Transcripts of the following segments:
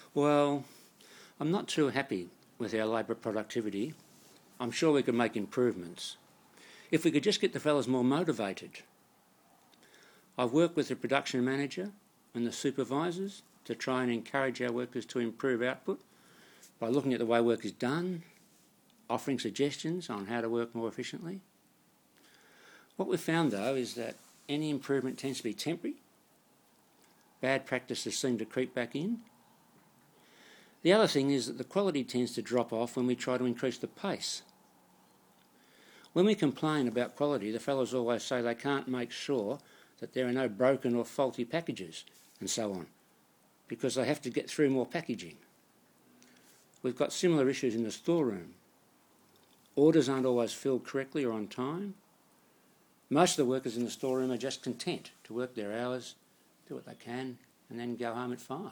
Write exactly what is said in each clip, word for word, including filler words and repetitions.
Well, I'm not too happy with our labour productivity. I'm sure we could make improvements. If we could just get the fellas more motivated. I've worked with the production manager and the supervisors to try and encourage our workers to improve output by looking at the way work is done, offering suggestions on how to work more efficiently. What we've found, though, is that any improvement tends to be temporary. Bad practices seem to creep back in. The other thing is that the quality tends to drop off when we try to increase the pace. When we complain about quality, the fellows always say they can't make sure that there are no broken or faulty packages and so on, because they have to get through more packaging. We've got similar issues in the storeroom. Orders aren't always filled correctly or on time. Most of the workers in the storeroom are just content to work their hours, do what they can, and then go home at five.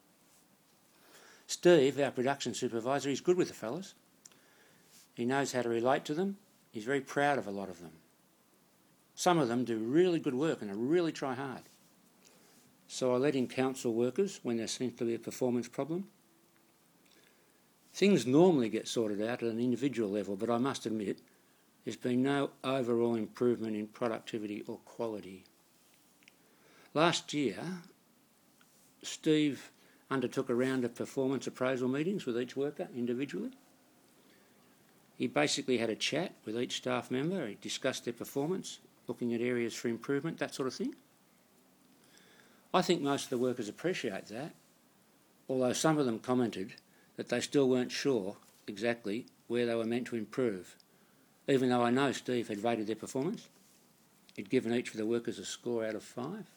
Steve, our production supervisor, is good with the fellas. He knows how to relate to them. He's very proud of a lot of them. Some of them do really good work and they really try hard. So I let him counsel workers when there seems to be a performance problem. Things normally get sorted out at an individual level, but I must admit there's been no overall improvement in productivity or quality. Last year, Steve undertook a round of performance appraisal meetings with each worker individually. He basically had a chat with each staff member. He discussed their performance, looking at areas for improvement, that sort of thing. I think most of the workers appreciate that, although some of them commented that they still weren't sure exactly where they were meant to improve, even though I know Steve had rated their performance. He'd given each of the workers a score out of five.